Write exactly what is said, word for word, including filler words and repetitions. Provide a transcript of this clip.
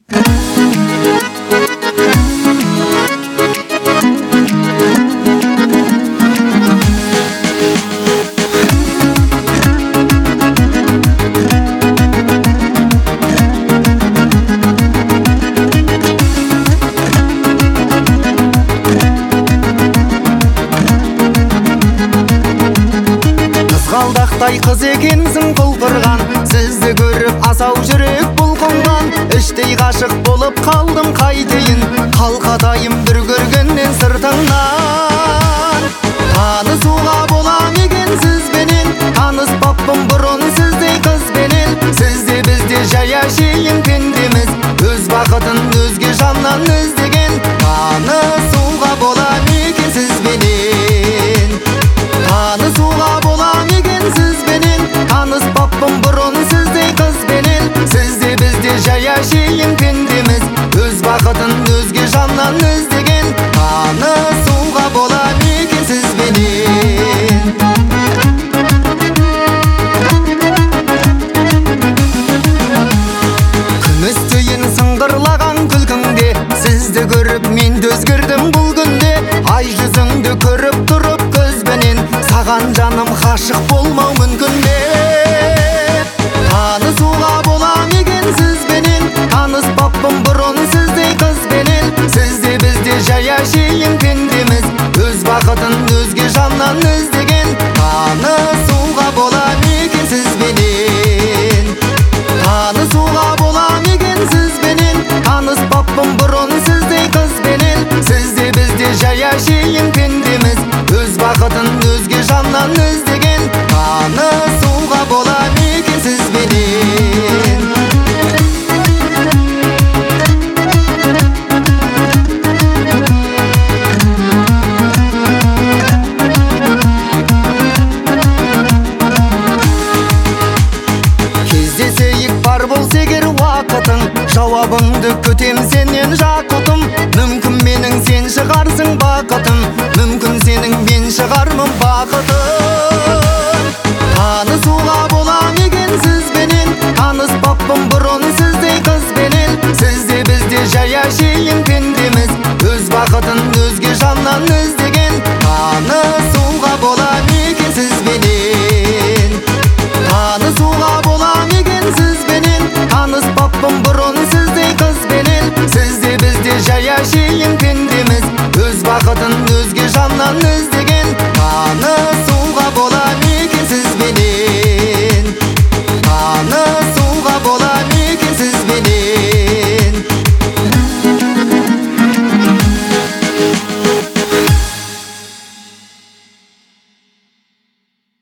Қызғалдақтай қыз екенсің құлпырған, сізді көріп асау жүрек бұлқынған. Іштей ғашық болып қалдым қайтейін, қалқатайым бір көргеннен сыртыңнан. Танысуға бола ма екен сізбенен, таныспаппын бұрын сіздей қызбенен. Сізде бізде жай әшейін пендеміз, өз бақытын өзге жаннан іздеген. Танысуға бола ма екен сізбенен, танысуға бола ма екен сізбенен. Таныспаппын бұрын сіздей қызбенен. Сізде бізде жай әшейін пендеміз, өз бақытын өзге жаннан іздеген. Танысуға бола ма екен сізбенен. Күміс түйін сыңғырлаған күлкіңде, сізді көріп мен де өзгердім бұл күнде. Ай жүзіңді көріп тұрып көзбенен, саған жаным ғашық болмау мүмкін бе? Танысуға бола ма екен сізбенен, таныспаппын бұрын сіздей қызбенен. Сізде бізде жай әшейін пендеміз, өз бақытын өзге жаннан іздеген. Танысуға бола ма екен сізбенен, танысуға бола ма екен сізбенен. Таныспаппын бұрын сіздей қызбенен. Сізде бізде жай әшейін пендеміз, өз бақытын өзге жаннан іздеген. Танысуға бола ма екен сізбенен. Кездесейік бар болса егер уақытың, жауабыңды күтем сенен жақұтым. Мүмкін менің сен шығарсың бақытым, мүмкін сенің мен шығармын бақытым. Танысуға бола ма екен сізбенен, таныспаппын бұрын сіздей қызбенен. Сізде бізде жай әшейін пендеміз, өз бақытын